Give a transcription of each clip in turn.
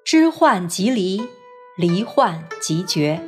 知患即离，离患即绝。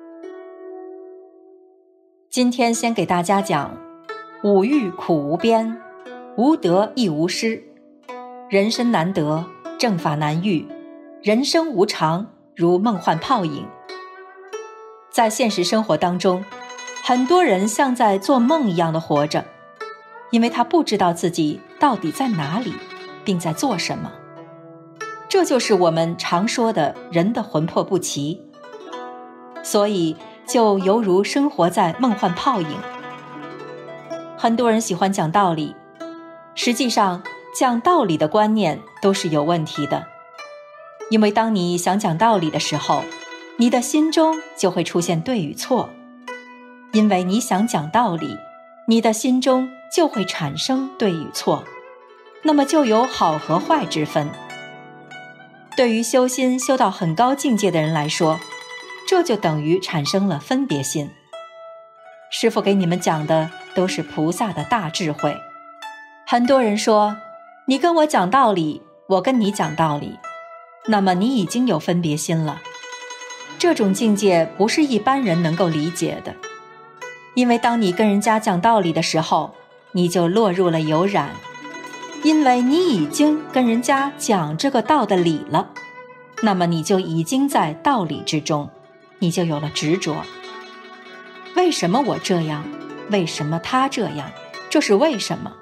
今天先给大家讲，五欲苦无边，无得亦无失，人生难得，正法难遇，人生无常，如梦幻泡影。在现实生活当中，很多人像在做梦一样的活着，因为他不知道自己到底在哪里，并在做什么。这就是我们常说的人的魂魄不齐，所以就犹如生活在梦幻泡影。很多人喜欢讲道理，实际上讲道理的观念都是有问题的。因为当你想讲道理的时候，你的心中就会出现对与错。因为你想讲道理，你的心中就会产生对与错，那么就有好和坏之分。对于修心修到很高境界的人来说，这就等于产生了分别心。师父给你们讲的都是菩萨的大智慧。很多人说，你跟我讲道理，我跟你讲道理，那么你已经有分别心了。这种境界不是一般人能够理解的，因为当你跟人家讲道理的时候，你就落入了有染，因为你已经跟人家讲这个道的理了，那么你就已经在道理之中，你就有了执着。为什么我这样？为什么他这样？这是为什么？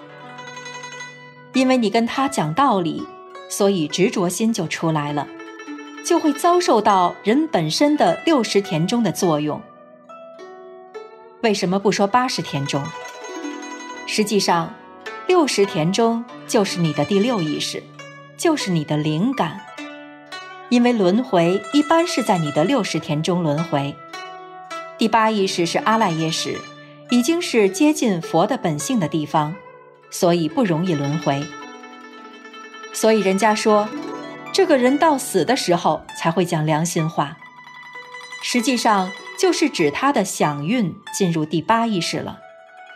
因为你跟他讲道理，所以执着心就出来了，就会遭受到人本身的60田中的作用。为什么不说80田中？实际上60田中就是你的第6意识，就是你的灵感。因为轮回一般是在你的60田中轮回，第8意识是阿赖耶识，已经是接近佛的本性的地方，所以不容易轮回。所以人家说，这个人到死的时候才会讲良心话，实际上就是指他的想运进入第8意识了。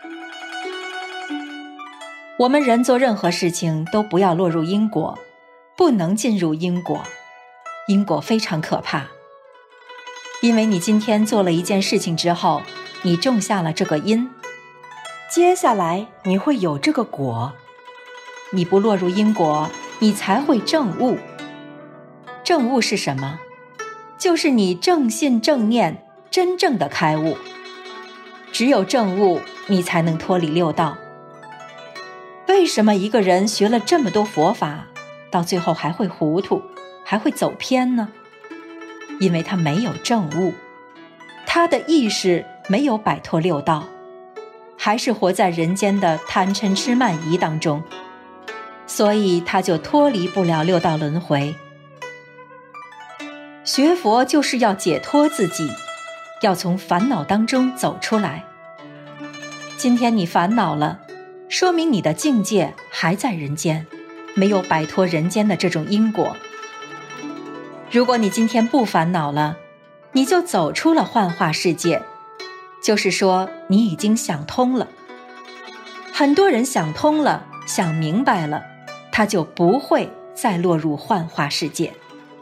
我们人做任何事情都不要落入因果，不能进入因果，因果非常可怕。因为你今天做了一件事情之后，你种下了这个因，接下来你会有这个果。你不落入因果，你才会证悟。证悟是什么？就是你正信正念，真正的开悟。只有证悟，你才能脱离六道。为什么一个人学了这么多佛法，到最后还会糊涂，还会走偏呢？因为他没有证悟，他的意识没有摆脱六道，还是活在人间的贪嗔痴慢疑当中，所以他就脱离不了六道轮回。学佛就是要解脱自己，要从烦恼当中走出来。今天你烦恼了，说明你的境界还在人间，没有摆脱人间的这种因果。如果你今天不烦恼了，你就走出了幻化世界，就是说你已经想通了。很多人想通了，想明白了，他就不会再落入幻化世界。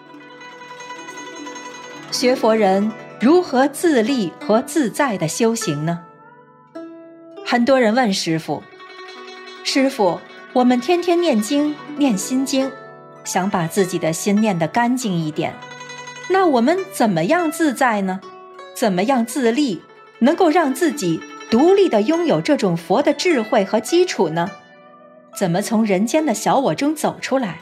学佛人如何自立和自在的修行呢？很多人问师父，师父，我们天天念经，念心经，想把自己的心念得干净一点，那我们怎么样自在呢？怎么样自立，能够让自己独立地拥有这种佛的智慧和基础呢？怎么从人间的小我中走出来？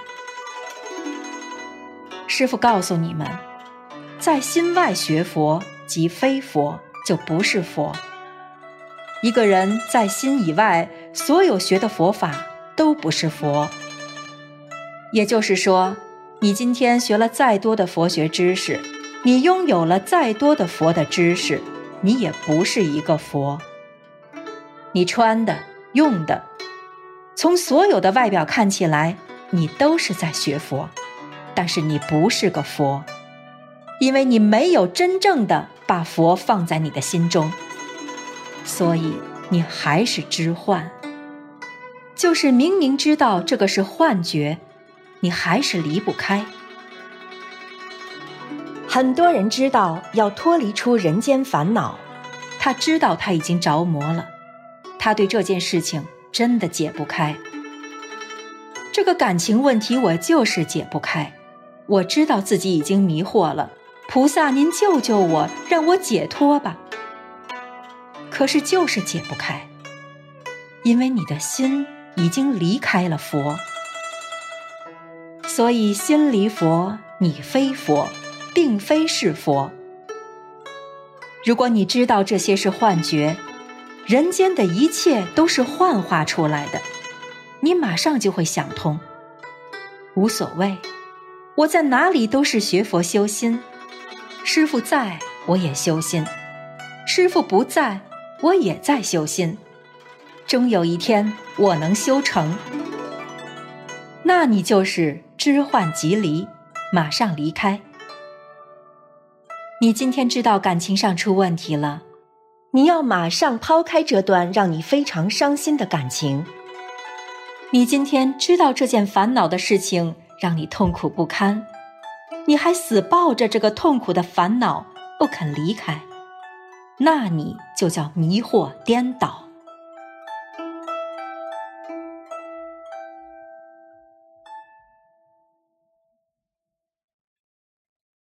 师父告诉你们，在心外学佛即非佛，就不是佛。一个人在心以外，所有学的佛法都不是佛。也就是说，你今天学了再多的佛学知识，你拥有了再多的佛的知识，你也不是一个佛。你穿的、用的，从所有的外表看起来，你都是在学佛，但是你不是个佛，因为你没有真正的把佛放在你的心中，所以你还是知幻。就是明明知道这个是幻觉，你还是离不开。 很多人知道要脱离出人间烦恼，他知道他已经着魔了，他对这件事情真的解不开。这个感情问题我就是解不开，我知道自己已经迷惑了，菩萨您救救我，让我解脱吧。可是就是解不开，因为你的心已经离开了佛。所以心离佛，你非佛，并非是佛。如果你知道这些是幻觉，人间的一切都是幻化出来的，你马上就会想通，无所谓，我在哪里都是学佛修心，师父在我也修心，师父不在我也在修心，终有一天我能修成。那你就是知幻即离，马上离开。你今天知道感情上出问题了，你要马上抛开这段让你非常伤心的感情。你今天知道这件烦恼的事情让你痛苦不堪，你还死抱着这个痛苦的烦恼不肯离开，那你就叫迷惑颠倒。